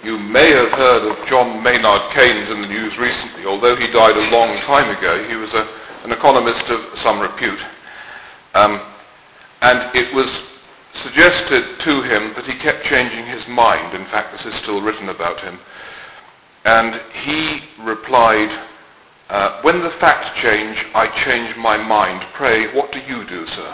You may have heard of John Maynard Keynes in the news recently. Although he died a long time ago, he was an economist of some repute. And it was suggested to him that he kept changing his mind. In fact, this is still written about him. And he replied, when the facts change, I change my mind. Pray, what do you do, sir?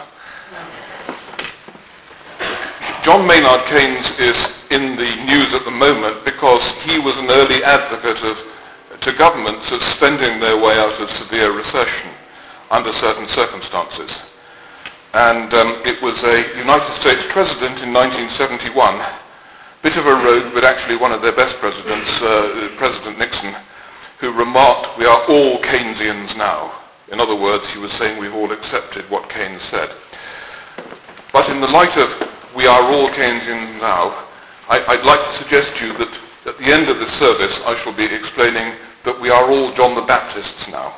John Maynard Keynes is in the news at the moment because he was an early advocate to governments of spending their way out of severe recession under certain circumstances. And it was a United States president in 1971, bit of a rogue, but actually one of their best presidents, President Nixon, who remarked, we are all Keynesians now. In other words, he was saying we've all accepted what Keynes said. But in the light of we are all Keynesians now, I'd like to suggest to you that at the end of this service I shall be explaining that we are all John the Baptists now.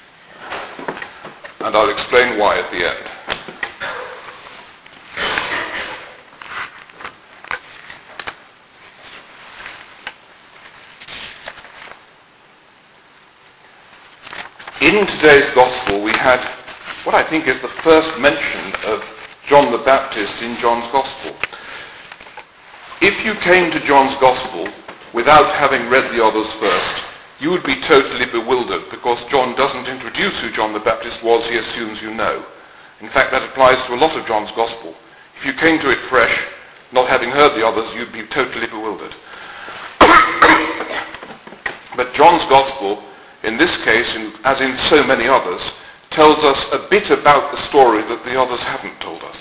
And I'll explain why at the end. In today's Gospel, we had what I think is the first mention of John the Baptist in John's Gospel. If you came to John's Gospel without having read the others first, you would be totally bewildered because John doesn't introduce who John the Baptist was, he assumes you know. In fact, that applies to a lot of John's Gospel. If you came to it fresh, not having heard the others, you'd be totally bewildered. But John's Gospel, in this case, as in so many others, tells us a bit about the story that the others haven't told us.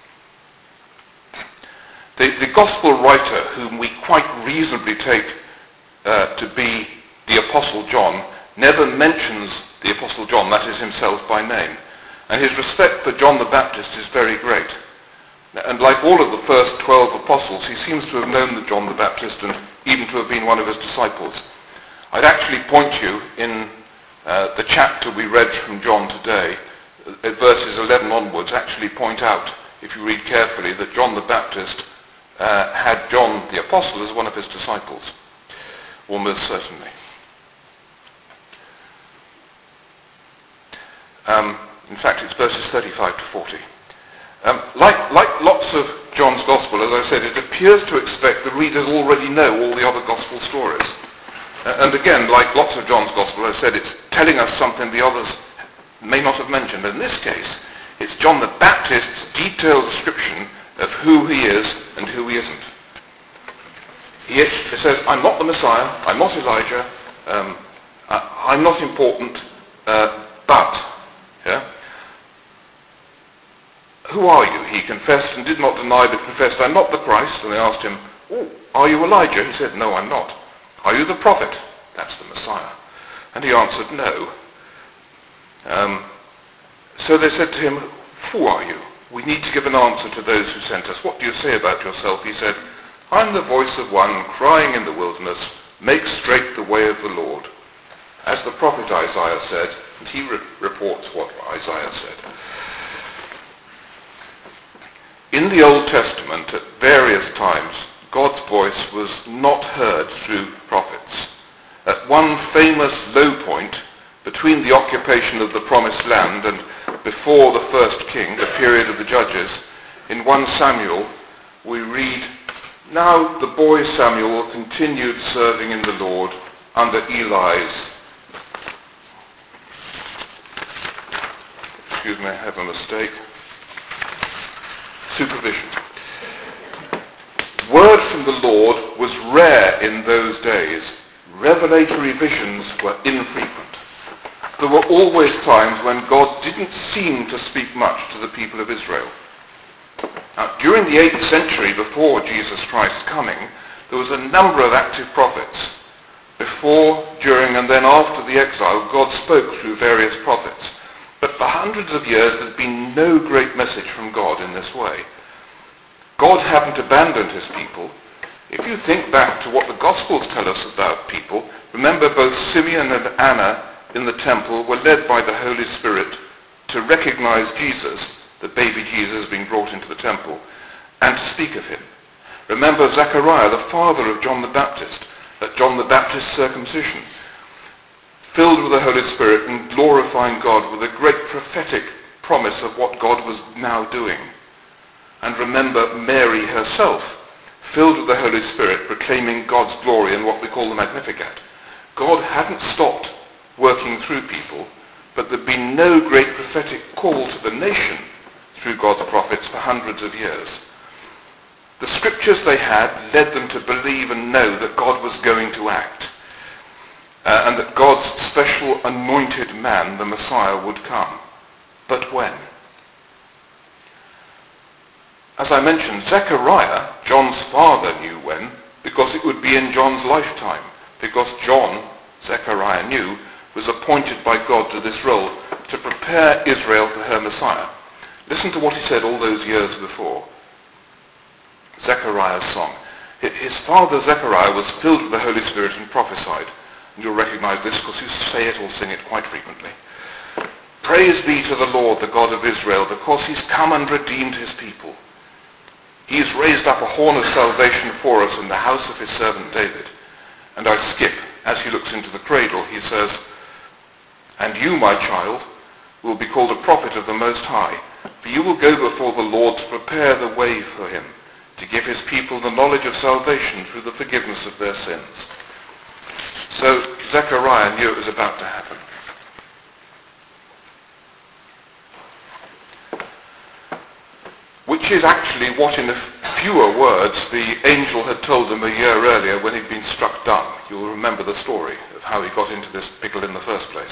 The Gospel writer, whom we quite reasonably take to be the Apostle John, never mentions the Apostle John, that is himself by name. And his respect for John the Baptist is very great. And like all of the first 12 apostles, he seems to have known John the Baptist and even to have been one of his disciples. I'd actually point you in the chapter we read from John today, verses 11 onwards, actually point out, if you read carefully, that John the Baptist had John the Apostle as one of his disciples. Almost certainly. In fact, it's verses 35 to 40. Like lots of John's Gospel, as I said, it appears to expect the readers already know all the other Gospel stories. And again, like lots of John's Gospel, as I said, it's telling us something the others may not have mentioned. But in this case, it's John the Baptist's detailed description of who he is and who he isn't. He says, I'm not the Messiah, I'm not Elijah, I'm not important, but, yeah? Who are you? He confessed and did not deny, but confessed, I'm not the Christ. And they asked him, oh, are you Elijah? He said, no, I'm not. Are you the prophet? That's the Messiah. And he answered, no. So they said to him, who are you? We need to give an answer to those who sent us. What do you say about yourself? He said, I'm the voice of one crying in the wilderness, make straight the way of the Lord. As the prophet Isaiah said, and he reports what Isaiah said. In the Old Testament, at various times, God's voice was not heard through prophets. At one famous low point, between the occupation of the Promised Land and before the first king, the period of the judges, in 1 Samuel, we read, now the boy Samuel continued serving in the Lord under Eli's, excuse me, I have a mistake, supervision. Word from the Lord was rare in those days. Revelatory visions were infrequent. There were always times when God didn't seem to speak much to the people of Israel. Now, during the 8th century before Jesus Christ's coming, there was a number of active prophets. Before, during, and then after the exile, God spoke through various prophets. But for hundreds of years, there'd been no great message from God in this way. God hadn't abandoned his people. If you think back to what the Gospels tell us about people, remember both Simeon and Anna in the temple were led by the Holy Spirit to recognize Jesus, the baby Jesus being brought into the temple, and to speak of him. Remember Zechariah, the father of John the Baptist, at John the Baptist's circumcision, filled with the Holy Spirit and glorifying God with a great prophetic promise of what God was now doing. And remember Mary herself, filled with the Holy Spirit, proclaiming God's glory in what we call the Magnificat. God hadn't stopped working through people, but there'd been no great prophetic call to the nation through God's prophets for hundreds of years. The scriptures they had led them to believe and know that God was going to act, and that God's special anointed man, the Messiah, would come. But when? As I mentioned, Zechariah, John's father, knew when, because it would be in John's lifetime, because John, Zechariah knew, was appointed by God to this role to prepare Israel for her Messiah. Listen to what he said all those years before. Zechariah's song. His father Zechariah was filled with the Holy Spirit and prophesied. And you'll recognize this because you say it or sing it quite frequently. Praise be to the Lord, the God of Israel, because he's come and redeemed his people. He's raised up a horn of salvation for us in the house of his servant David. And I skip. As he looks into the cradle, he says, and you, my child, will be called a prophet of the Most High, for you will go before the Lord to prepare the way for him, to give his people the knowledge of salvation through the forgiveness of their sins. So Zechariah knew it was about to happen. Which is actually what, in fewer words, the angel had told them a year earlier when he'd been struck dumb. You'll remember the story of how he got into this pickle in the first place.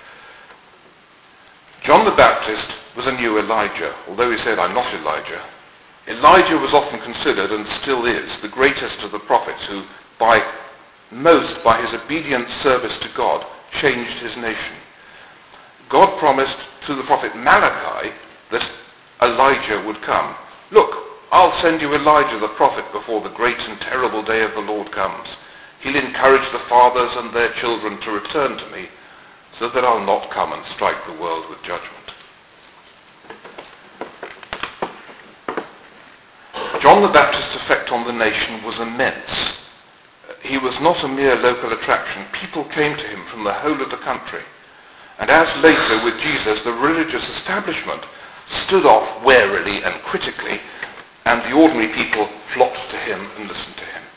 John the Baptist was a new Elijah, although he said, I'm not Elijah. Elijah was often considered, and still is, the greatest of the prophets who, by his obedient service to God, changed his nation. God promised to the prophet Malachi that Elijah would come. Look, I'll send you Elijah the prophet before the great and terrible day of the Lord comes. He'll encourage the fathers and their children to return to me, so that I'll not come and strike the world with judgment. John the Baptist's effect on the nation was immense. He was not a mere local attraction. People came to him from the whole of the country. And as later with Jesus, the religious establishment stood off warily and critically, and the ordinary people flocked to him and listened to him.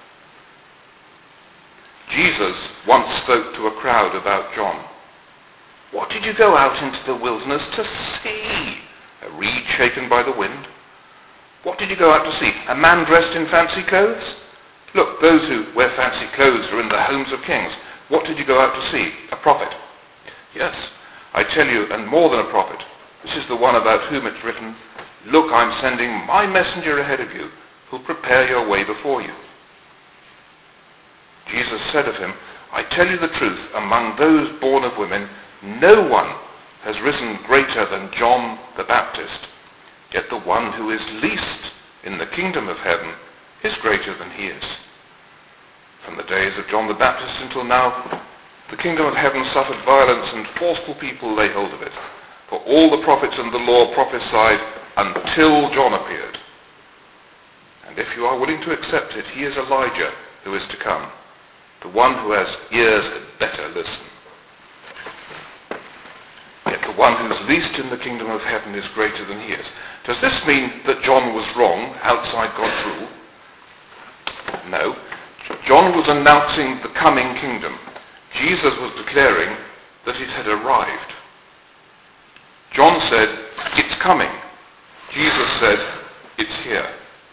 Jesus once spoke to a crowd about John. What did you go out into the wilderness to see? A reed shaken by the wind? What did you go out to see? A man dressed in fancy clothes? Look, those who wear fancy clothes are in the homes of kings. What did you go out to see? A prophet. Yes, I tell you, and more than a prophet. This is the one about whom it's written, look, I'm sending my messenger ahead of you, who'll prepare your way before you. Jesus said of him, I tell you the truth, among those born of women, no one has risen greater than John the Baptist. Yet the one who is least in the kingdom of heaven is greater than he is. From the days of John the Baptist until now, the kingdom of heaven suffered violence, and forceful people lay hold of it. For all the prophets and the law prophesied until John appeared. And if you are willing to accept it, he is Elijah who is to come. The one who has ears had better listen. Yet the one who is least in the kingdom of heaven is greater than he is. Does this mean that John was wrong outside God's rule? No. John was announcing the coming kingdom. Jesus was declaring that it had arrived. John said, it's coming. Jesus said, it's here.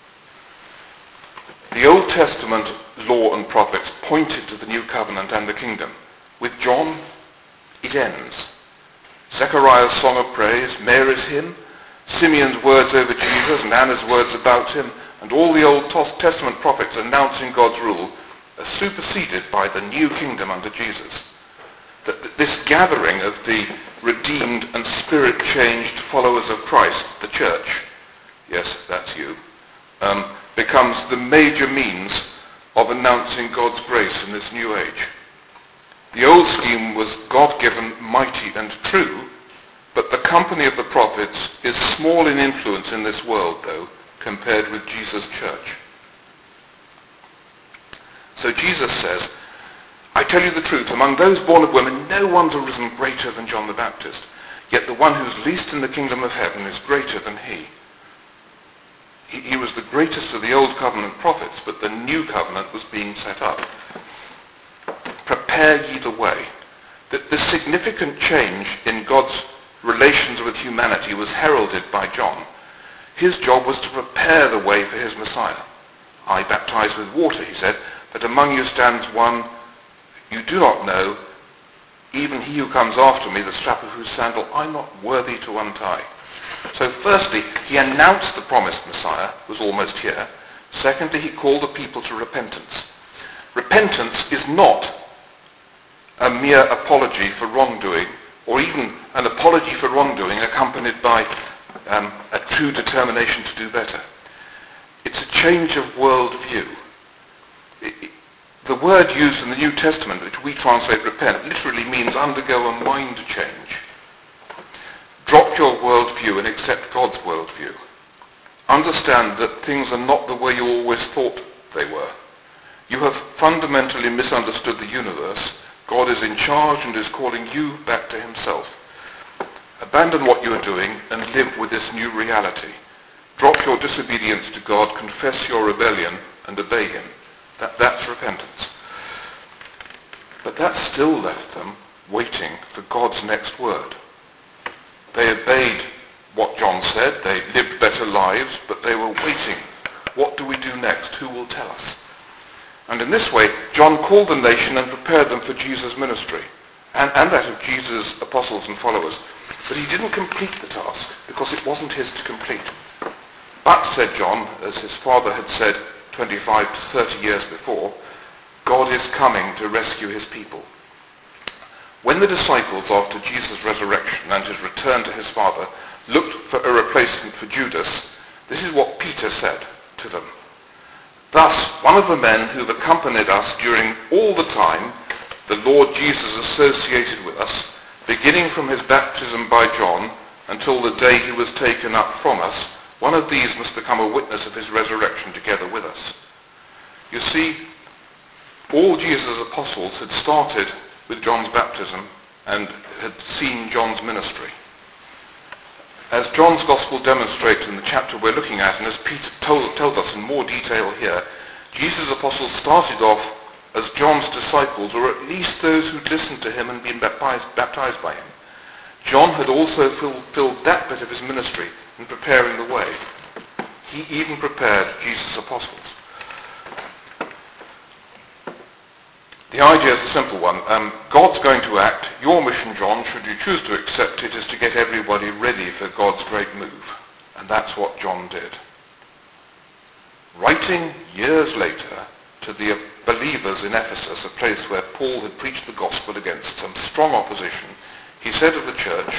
The Old Testament law and prophets pointed to the new covenant and the kingdom. With John, it ends. Zechariah's song of praise, Mary's hymn, Simeon's words over Jesus and Anna's words about him, and all the Old Testament prophets announcing God's rule are superseded by the new kingdom under Jesus. That this gathering of the redeemed and spirit-changed followers of Christ, the church, yes, that's you, becomes the major means of announcing God's grace in this new age. The old scheme was God-given, mighty and true, but the company of the prophets is small in influence in this world, though, compared with Jesus' church. So Jesus says, I tell you the truth, among those born of women, no one's arisen greater than John the Baptist. Yet the one who's least in the kingdom of heaven is greater than he. He was the greatest of the old covenant prophets, but the new covenant was being set up. Prepare ye the way. The significant change in God's relations with humanity was heralded by John. His job was to prepare the way for his Messiah. I baptize with water, he said, but among you stands one you do not know, even he who comes after me, the strap of whose sandal I'm not worthy to untie. So firstly, he announced the promised Messiah was almost here. Secondly, he called the people to repentance. Repentance is not a mere apology for wrongdoing, or even an apology for wrongdoing accompanied by a true determination to do better. It's a change of worldview. The word used in the New Testament, which we translate repent, literally means undergo a mind change. Drop your worldview and accept God's worldview. Understand that things are not the way you always thought they were. You have fundamentally misunderstood the universe. God is in charge and is calling you back to himself. Abandon what you are doing and live with this new reality. Drop your disobedience to God, confess your rebellion, and obey him. That's repentance. But that still left them waiting for God's next word. They obeyed what John said. They lived better lives, but they were waiting. What do we do next? Who will tell us? And in this way, John called the nation and prepared them for Jesus' ministry, and that of Jesus' apostles and followers. But he didn't complete the task, because it wasn't his to complete. But, said John, as his father had said 25 to 30 years before, God is coming to rescue his people. When the disciples, after Jesus' resurrection and his return to his Father, looked for a replacement for Judas, this is what Peter said to them. Thus, one of the men who have accompanied us during all the time the Lord Jesus associated with us, beginning from his baptism by John until the day he was taken up from us, one of these must become a witness of his resurrection together with us. You see, all Jesus' apostles had started with John's baptism and had seen John's ministry. As John's Gospel demonstrates in the chapter we're looking at, and as Peter tells us in more detail here, Jesus' apostles started off as John's disciples, or at least those who'd listened to him and been baptized by him. John had also fulfilled that bit of his ministry in preparing the way. He even prepared Jesus' apostles. The idea is a simple one. God's going to act. Your mission, John, should you choose to accept it, is to get everybody ready for God's great move. And that's what John did. Writing years later to the believers in Ephesus, a place where Paul had preached the gospel against some strong opposition, he said of the church,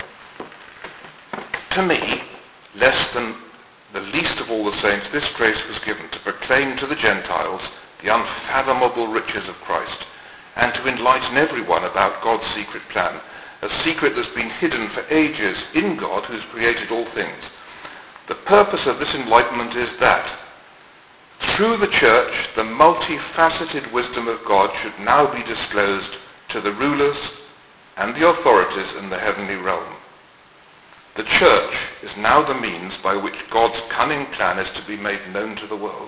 to me, less than the least of all the saints, this grace was given to proclaim to the Gentiles the unfathomable riches of Christ, and to enlighten everyone about God's secret plan, a secret that's been hidden for ages in God who's created all things. The purpose of this enlightenment is that through the church, the multifaceted wisdom of God should now be disclosed to the rulers and the authorities in the heavenly realm. The church is now the means by which God's cunning plan is to be made known to the world.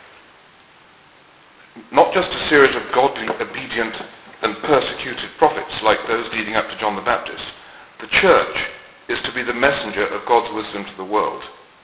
Not just a series of godly, obedient, and persecuted prophets like those leading up to John the Baptist. The church is to be the messenger of God's wisdom to the world.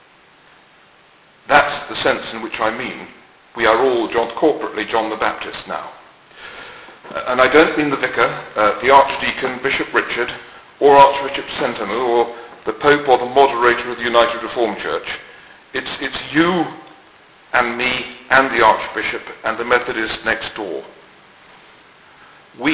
That's the sense in which I mean we are all corporately John the Baptist now. And I don't mean the vicar, the archdeacon, Bishop Richard, or Archbishop Sentamu, or the Pope or the moderator of the United Reformed Church. It's you and me and the Archbishop and the Methodist next door. We,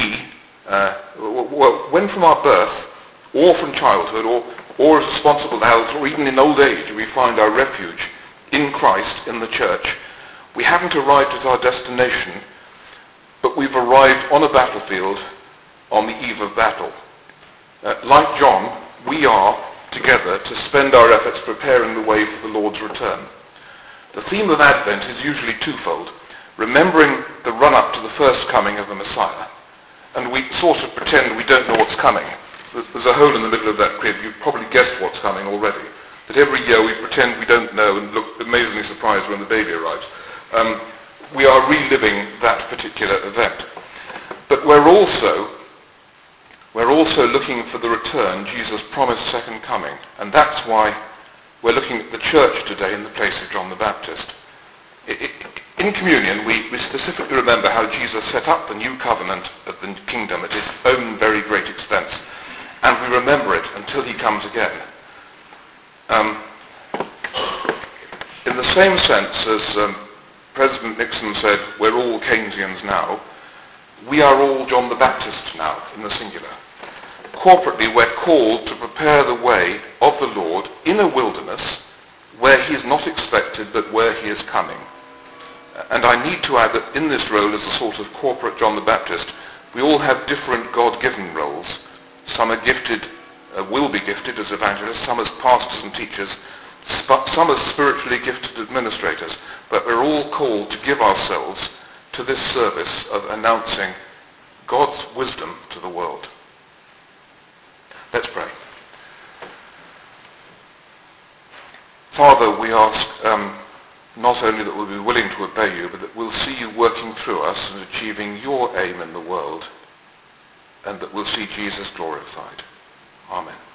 when from our birth, or from childhood, or as responsible adults, or even in old age, we find our refuge in Christ, in the church, we haven't arrived at our destination, but we've arrived on a battlefield on the eve of battle. Like John, we are together to spend our efforts preparing the way for the Lord's return. The theme of Advent is usually twofold. remembering the run-up to the first coming of the Messiah, and we sort of pretend we don't know what's coming. There's a hole in the middle of that crib. You've probably guessed what's coming already. That every year we pretend we don't know and look amazingly surprised when the baby arrives. We are reliving that particular event. But we're also looking for the return, Jesus' promised second coming. And that's why we're looking at the church today in the place of John the Baptist. In communion, we specifically remember how Jesus set up the new covenant of the kingdom at his own very great expense. And we remember it until he comes again. In the same sense as President Nixon said, we're all Keynesians now, we are all John the Baptist now, in the singular. Corporately, we're called to prepare the way of the Lord in a wilderness where he is not expected, but where he is coming. And I need to add that in this role as a sort of corporate John the Baptist, we all have different God-given roles. Some are gifted, will be gifted as evangelists, some as pastors and teachers, some as spiritually gifted administrators, but we're all called to give ourselves to this service of announcing God's wisdom to the world. Let's pray. Father, we ask not only that we'll be willing to obey you, but that we'll see you working through us and achieving your aim in the world, and that we'll see Jesus glorified. Amen.